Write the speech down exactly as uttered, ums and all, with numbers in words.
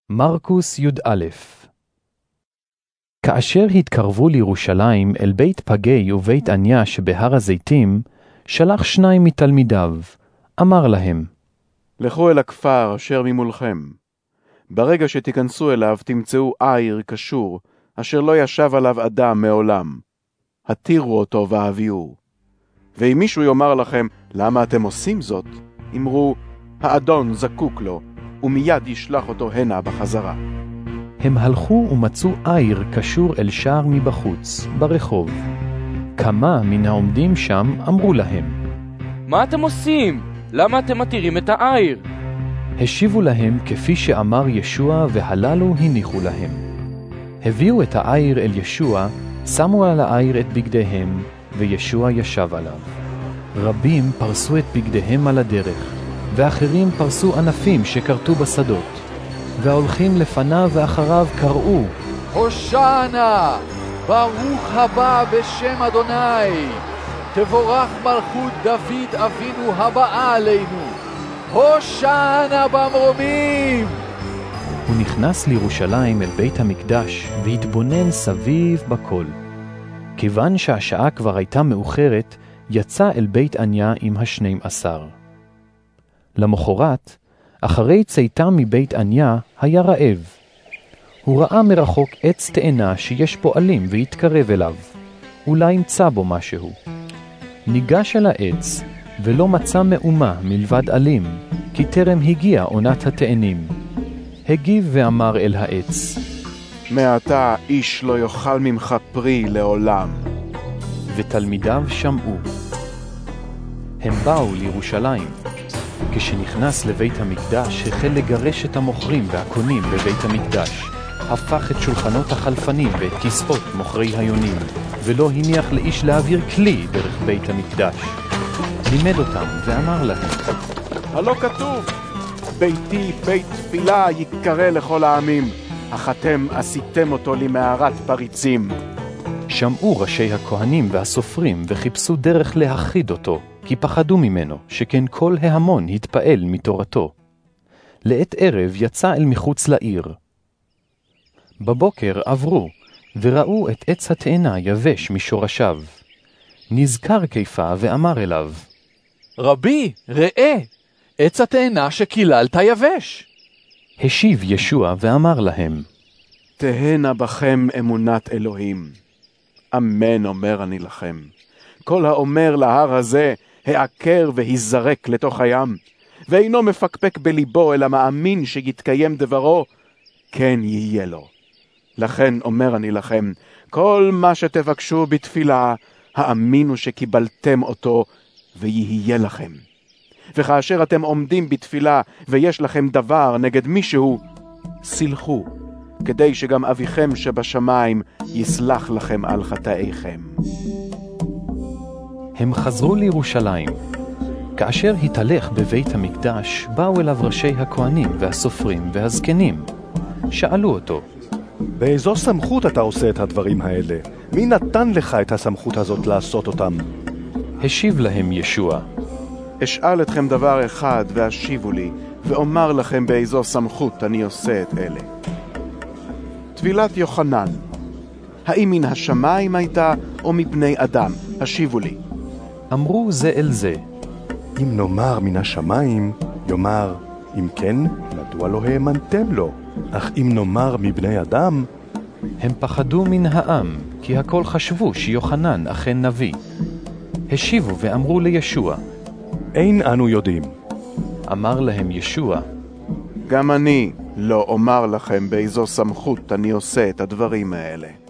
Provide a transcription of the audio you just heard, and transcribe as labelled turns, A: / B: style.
A: מרקוס י"א. כאשר התקרבו לירושלים אל בית פגי ובית עניה שבהר הזיתים, שלח שניים מתלמידיו, אמר להם,
B: לכו אל הכפר אשר ממולכם. ברגע שתיכנסו אליו תמצאו עיר קשור, אשר לא ישב עליו אדם מעולם. התירו אותו והביאו. ואם מישהו יאמר לכם, למה אתם עושים זאת? אמרו, האדון זקוק לו, ומיד ישלח אותו הנה בחזרה.
A: הם הלכו ומצאו עיר קשור אל שער מבחוץ, ברחוב. כמה מן העומדים שם אמרו להם,
C: מה אתם עושים? למה אתם מתירים את העיר?
A: השיבו להם כפי שאמר ישוע, והללו הניחו להם. הביאו את העיר אל ישוע, שמו על העיר את בגדיהם, וישוע ישב עליו. רבים פרסו את בגדיהם על הדרך, ואחרים פרסו ענפים שקרתו בשדות. וההולכים לפניו ואחריו קראו,
D: הושענא, ברוך הבא בשם אדוני, תבורך מלכות דוד אבינו הבאה עלינו, הושענא במרומים.
A: הוא נכנס לירושלים אל בית המקדש והתבונן סביב בכל. כיוון שהשעה כבר הייתה מאוחרת, יצא אל בית עניה עם השנים עשר. למחרת, אחרי צאתה מבית עניה, היה רעב. הוא ראה מרחוק עץ תאנה שיש בו עלים והתקרב אליו. אולי ימצא בו משהו. ניגש אל העץ, ולא מצא מאומה מלבד עלים, כי טרם הגיע עונת התאנים. הגיב ואמר אל העץ,
B: מעתה איש לא יאכל ממך פרי לעולם.
A: ותלמידיו שמעו. הם באו לירושלים. כשנכנס לבית המקדש, החל לגרש את המוכרים והקונים בבית המקדש. הפך את שולחנות החלפנים ואת כסאות מוכרי היונים, ולא הניח לאיש להעביר כלי דרך בית המקדש. לימד אותם ואמר להם,
B: הלא כתוב, ביתי בית תפילה יקרא לכל העמים, אך אתם עשיתם אותו למערת פריצים.
A: שמעו ראשי הכהנים והסופרים וחיפשו דרך להחיד אותו, כי פחדו ממנו, שכן כל ההמון התפעל מתורתו. לעת ערב יצא אל מחוץ לעיר. בבוקר עברו, וראו את עץ התאנה יבש משורשיו. נזכר כיפה ואמר אליו,
D: רבי, ראה, עץ התאנה שקיללת יבש.
A: השיב ישוע ואמר להם,
B: תהנה בכם אמונת אלוהים. אמן אומר אני לכם. כל האומר להר הזה, העקר והיזרק לתוך הים, ואינו מפקפק בליבו, אלא מאמין שיתקיים דברו, כן יהיה לו. לכן אומר אני לכם, כל מה שתבקשו בתפילה, האמינו שקיבלתם אותו, ויהיה לכם. וכאשר אתם עומדים בתפילה, ויש לכם דבר נגד מישהו, סלחו, כדי שגם אביכם שבשמיים יסלח לכם על חטאיכם.
A: הם חזרו לירושלים. כאשר התהלך בבית המקדש, באו אליו ראשי הכהנים והסופרים והזקנים. שאלו אותו,
E: באיזו סמכות אתה עושה את הדברים האלה? מי נתן לך את הסמכות הזאת לעשות אותם?
A: השיב להם ישוע,
B: אשאל אתכם דבר אחד והשיבו לי, ואומר לכם באיזו סמכות אני עושה את אלה. טבילת יוחנן, האם מן השמיים הייתה או מבני אדם? השיבו לי.
A: אמרו זה אל זה,
E: אם נאמר מן השמיים, יאמר, אם כן, מדוע לא האמנתם לו? אך אם נאמר מבני אדם,
A: הם פחדו מן העם, כי הכל חשבו שיוחנן אכן נביא. השיבו ואמרו לישוע,
E: אין אנו יודעים.
A: אמר להם ישוע,
B: גם אני לא אומר לכם באיזו סמכות אני עושה את הדברים האלה.